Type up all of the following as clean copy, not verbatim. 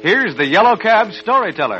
Here's the Yellow Cab storyteller.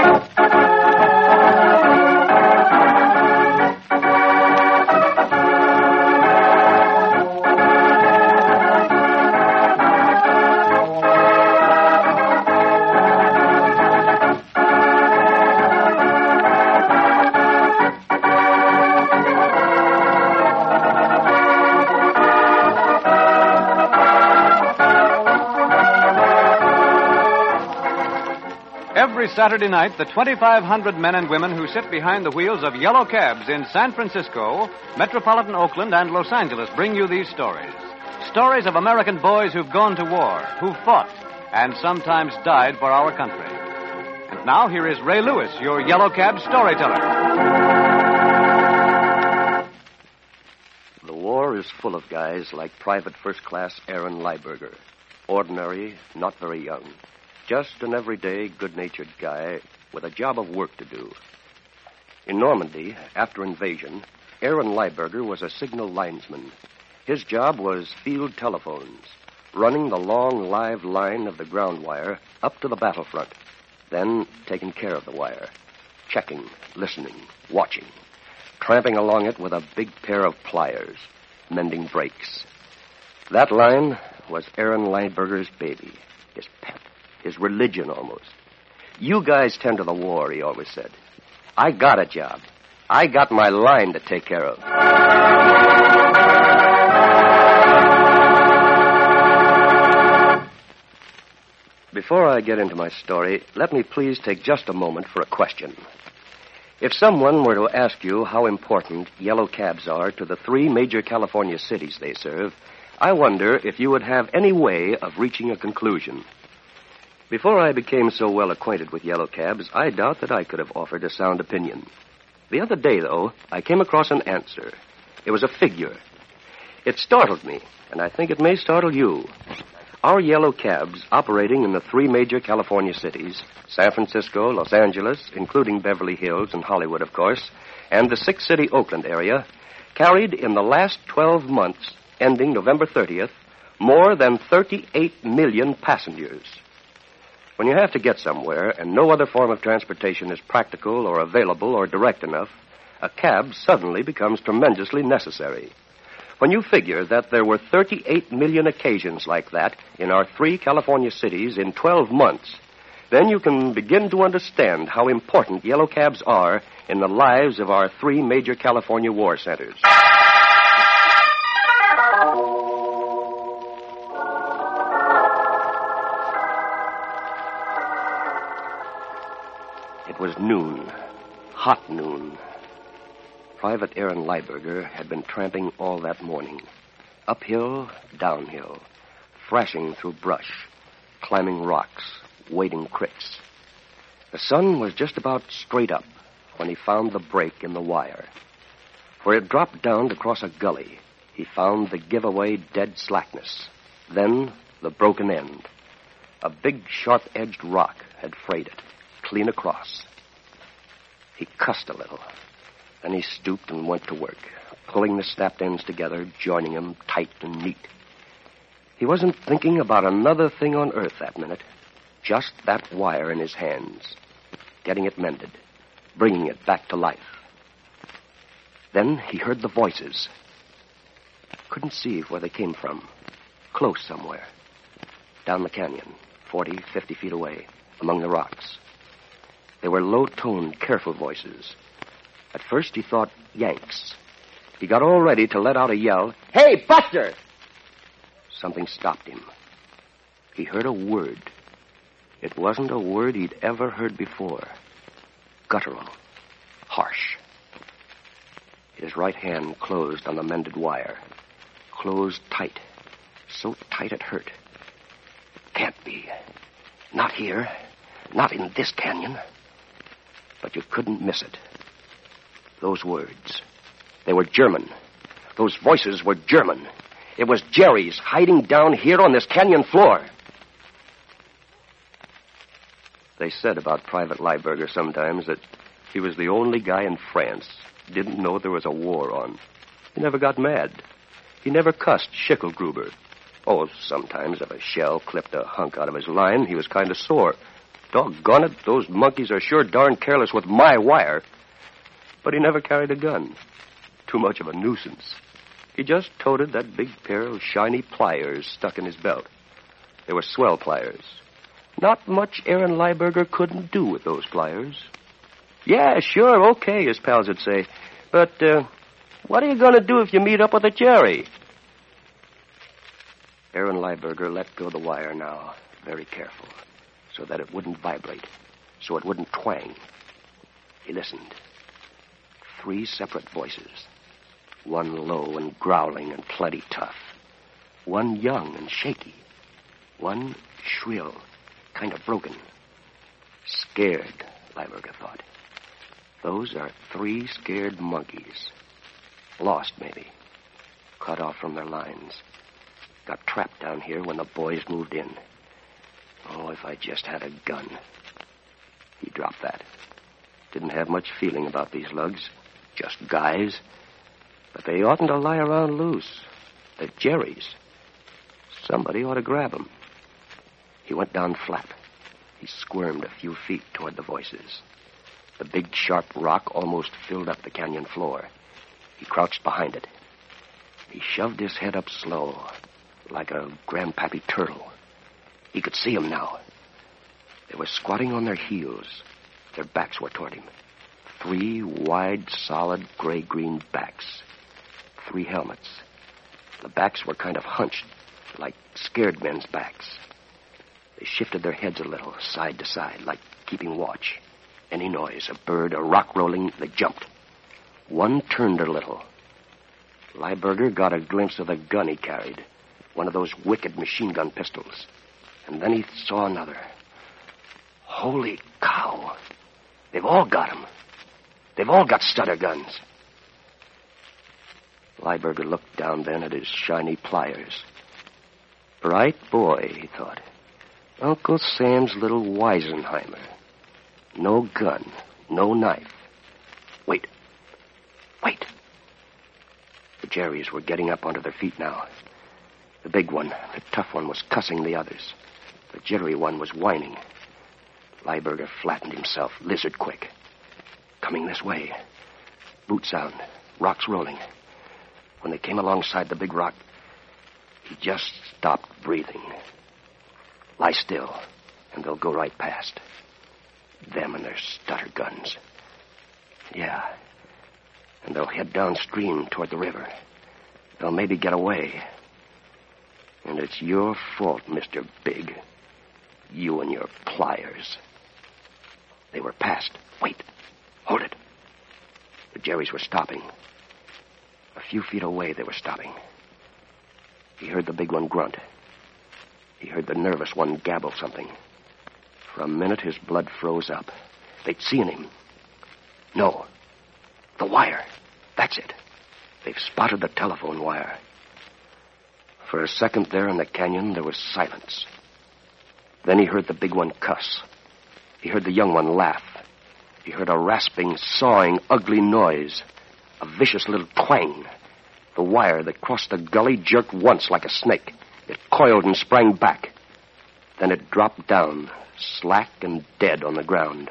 Every Saturday night, the 2,500 men and women who sit behind the wheels of yellow cabs in San Francisco, metropolitan Oakland, and Los Angeles bring you these stories. Stories of American boys who've gone to war, who've fought, and sometimes died for our country. And now, here is Ray Lewis, your yellow cab storyteller. The war is full of guys like Private First Class Aaron Lieberger. Ordinary, not very young. Just an everyday, good-natured guy with a job of work to do. In Normandy, after invasion, Aaron Lieberger was a signal linesman. His job was field telephones, running the long, live line of the ground wire up to the battlefront, then taking care of the wire, checking, listening, watching, tramping along it with a big pair of pliers, mending brakes. That line was Aaron Lieberger's baby, his pet. His religion, almost. You guys tend to the war, he always said. I got a job. I got my line to take care of. Before I get into my story, let me please take just a moment for a question. If someone were to ask you how important yellow cabs are to the 3 major California cities they serve, I wonder if you would have any way of reaching a conclusion. Before I became so well acquainted with yellow cabs, I doubt that I could have offered a sound opinion. The other day, though, I came across an answer. It was a figure. It startled me, and I think it may startle you. Our yellow cabs operating in the 3 major California cities, San Francisco, Los Angeles, including Beverly Hills and Hollywood, of course, and the 6-city Oakland area, carried in the last 12 months, ending November 30th, more than 38 million passengers. When you have to get somewhere and no other form of transportation is practical or available or direct enough, a cab suddenly becomes tremendously necessary. When you figure that there were 38 million occasions like that in our 3 California cities in 12 months, then you can begin to understand how important yellow cabs are in the lives of our 3 major California war centers. It was noon, hot noon. Private Aaron Lieberger had been tramping all that morning. Uphill, downhill, thrashing through brush, climbing rocks, wading creeks. The sun was just about straight up when he found the break in the wire. Where it dropped down to cross a gully, he found the giveaway dead slackness. Then the broken end. A big, sharp-edged rock had frayed it, clean across. He cussed a little. Then he stooped and went to work, pulling the snapped ends together, joining them tight and neat. He wasn't thinking about another thing on earth that minute. Just that wire in his hands. Getting it mended. Bringing it back to life. Then he heard the voices. Couldn't see where they came from. Close somewhere. Down the canyon, 40, 50 feet away, among the rocks. They were low-toned, careful voices. At first he thought Yanks. He got all ready to let out a yell. Hey, Buster! Something stopped him. He heard a word. It wasn't a word he'd ever heard before. Guttural. Harsh. His right hand closed on the mended wire. Closed tight. So tight it hurt. Can't be. Not here. Not in this canyon. But you couldn't miss it. Those words. They were German. Those voices were German. It was Jerry's hiding down here on this canyon floor. They said about Private Lieberger sometimes that he was the only guy in France who didn't know there was a war on. He never got mad. He never cussed Schicklgruber. Oh, sometimes if a shell clipped a hunk out of his line, he was kind of sore. Doggone it, those monkeys are sure darn careless with my wire. But he never carried a gun. Too much of a nuisance. He just toted that big pair of shiny pliers stuck in his belt. They were swell pliers. Not much Aaron Lieberger couldn't do with those pliers. Yeah, sure, okay, his pals would say. But, what are you going to do if you meet up with a Jerry? Aaron Lieberger let go the wire now, very careful, so that it wouldn't vibrate, so it wouldn't twang. He listened. 3 separate voices. One low and growling and plenty tough. One young and shaky. One shrill, kind of broken. Scared, Lieberger thought. Those are 3 scared monkeys. Lost, maybe. Cut off from their lines. Got trapped down here when the boys moved in. Oh, if I just had a gun. He dropped that. Didn't have much feeling about these lugs. Just guys. But they oughtn't to lie around loose. They're Jerry's. Somebody ought to grab them. He went down flat. He squirmed a few feet toward the voices. The big, sharp rock almost filled up the canyon floor. He crouched behind it. He shoved his head up slow, like a grandpappy turtle. He could see them now. They were squatting on their heels. Their backs were toward him. 3 wide, solid, gray-green backs. 3 helmets. The backs were kind of hunched, like scared men's backs. They shifted their heads a little, side to side, like keeping watch. Any noise, a bird, a rock rolling, they jumped. One turned a little. Lieberger got a glimpse of the gun he carried, one of those wicked machine gun pistols. And then he saw another. Holy cow. They've all got them. They've all got stutter guns. Lieberger looked down then at his shiny pliers. Bright boy, he thought. Uncle Sam's little Weisenheimer. No gun, no knife. Wait. The Jerrys were getting up onto their feet now. The big one, the tough one, was cussing the others. The jittery one was whining. Lieberger flattened himself, lizard quick. Coming this way. Boot sound, rocks rolling. When they came alongside the big rock, he just stopped breathing. Lie still, and they'll go right past. Them and their stutter guns. Yeah. And they'll head downstream toward the river. They'll maybe get away. And it's your fault, Mr. Big. You and your pliers. They were past. Wait. Hold it. The Jerrys were stopping. A few feet away, they were stopping. He heard the big one grunt. He heard the nervous one gabble something. For a minute, his blood froze up. They'd seen him. No. The wire. That's it. They've spotted the telephone wire. For a second there in the canyon, there was silence. Then he heard the big one cuss. He heard the young one laugh. He heard a rasping, sawing, ugly noise. A vicious little twang. The wire that crossed the gully jerked once like a snake. It coiled and sprang back. Then it dropped down, slack and dead on the ground.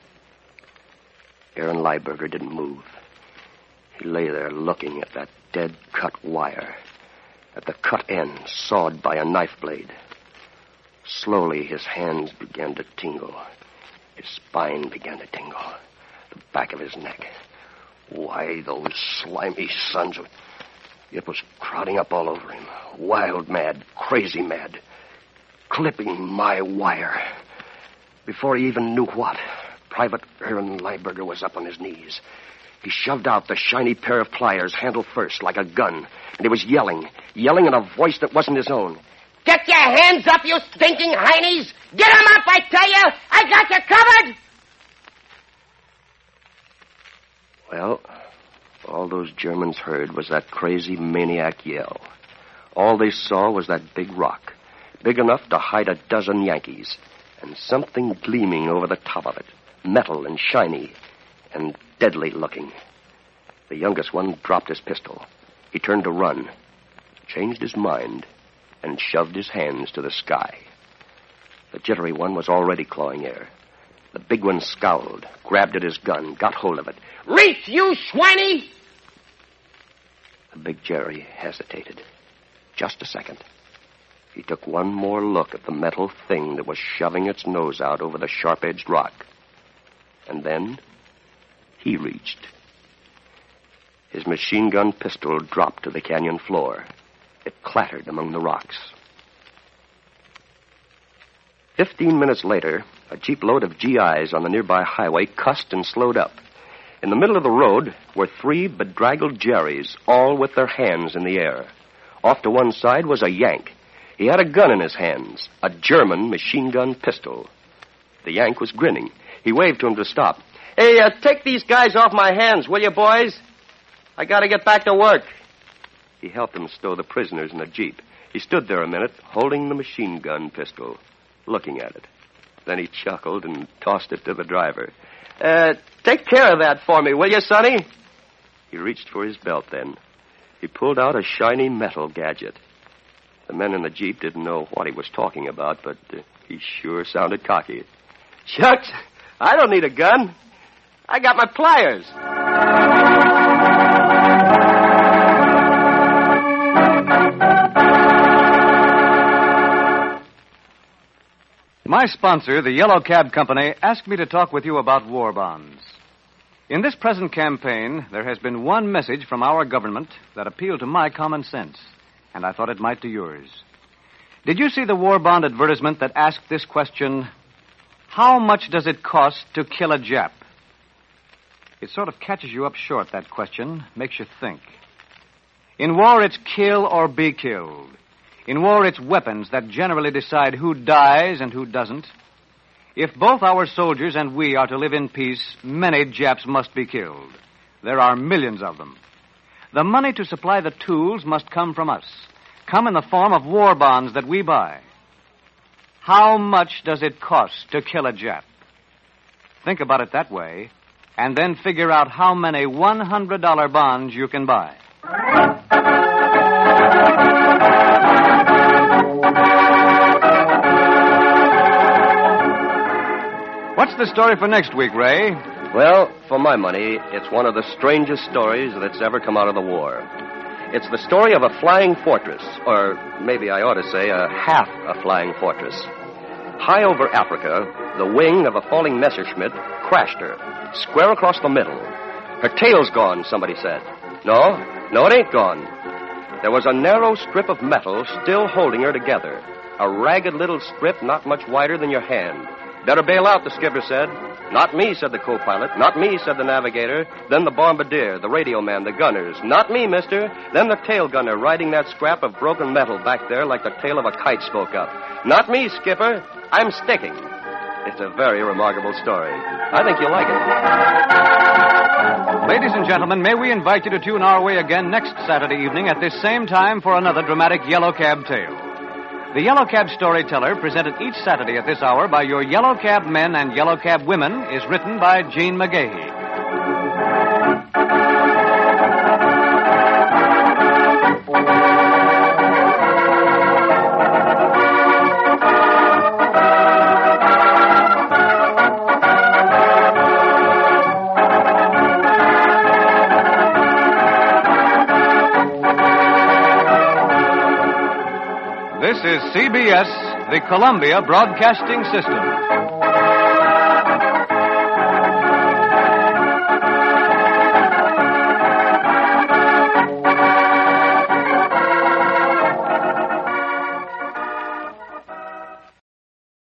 Aaron Lieberger didn't move. He lay there looking at that dead cut wire, at the cut end sawed by a knife blade. Slowly his hands began to tingle. His spine began to tingle. The back of his neck. Why, those slimy sons of... It was crowding up all over him. Wild mad, crazy mad. Clipping my wire. Before he even knew what, Private Aaron Lieberger was up on his knees. He shoved out the shiny pair of pliers, handle first, like a gun. And he was yelling in a voice that wasn't his own. Get your hands up, you stinking heinies! Get 'em up, I tell you! I got you covered! Well, all those Germans heard was that crazy maniac yell. All they saw was that big rock, big enough to hide a dozen Yankees, and something gleaming over the top of it, metal and shiny and deadly looking. The youngest one dropped his pistol. He turned to run, changed his mind, and shoved his hands to the sky. The jittery one was already clawing air. The big one scowled, grabbed at his gun, got hold of it. Reach, you swiney! The big Jerry hesitated. Just a second. He took one more look at the metal thing that was shoving its nose out over the sharp-edged rock. And then he reached. His machine gun pistol dropped to the canyon floor. It clattered among the rocks. 15 minutes later, a jeep load of GIs on the nearby highway cussed and slowed up. In the middle of the road were 3 bedraggled Jerrys, all with their hands in the air. Off to one side was a Yank. He had a gun in his hands, a German machine gun pistol. The Yank was grinning. He waved to him to stop. Hey, take these guys off my hands, will you, boys? I gotta get back to work. He helped them stow the prisoners in the jeep. He stood there a minute, holding the machine gun pistol, looking at it. Then he chuckled and tossed it to the driver. Take care of that for me, will you, Sonny? He reached for his belt then. He pulled out a shiny metal gadget. The men in the jeep didn't know what he was talking about, but he sure sounded cocky. Shucks, I don't need a gun. I got my pliers. My sponsor, the Yellow Cab Company, asked me to talk with you about war bonds. In this present campaign, there has been one message from our government that appealed to my common sense, and I thought it might to yours. Did you see the war bond advertisement that asked this question, how much does it cost to kill a Jap? It sort of catches you up short, that question, makes you think. In war, it's kill or be killed. In war, it's weapons that generally decide who dies and who doesn't. If both our soldiers and we are to live in peace, many Japs must be killed. There are millions of them. The money to supply the tools must come from us, come in the form of war bonds that we buy. How much does it cost to kill a Jap? Think about it that way, and then figure out how many $100 bonds you can buy. What's the story for next week, Ray? Well, for my money, it's one of the strangest stories that's ever come out of the war. It's the story of a flying fortress, or maybe I ought to say half a flying fortress. High over Africa, the wing of a falling Messerschmitt crashed her, square across the middle. Her tail's gone, somebody said. No, it ain't gone. There was a narrow strip of metal still holding her together, a ragged little strip not much wider than your hand. Better bail out, the skipper said. Not me, said the co-pilot. Not me, said the navigator. Then the bombardier, the radio man, the gunners. Not me, mister. Then the tail gunner riding that scrap of broken metal back there like the tail of a kite spoke up. Not me, skipper. I'm sticking. It's a very remarkable story. I think you'll like it. Ladies and gentlemen, may we invite you to tune our way again next Saturday evening at this same time for another dramatic Yellow Cab tale. The Yellow Cab Storyteller, presented each Saturday at this hour by your Yellow Cab men and Yellow Cab women, is written by Gene McGahey. This is CBS, the Columbia Broadcasting System.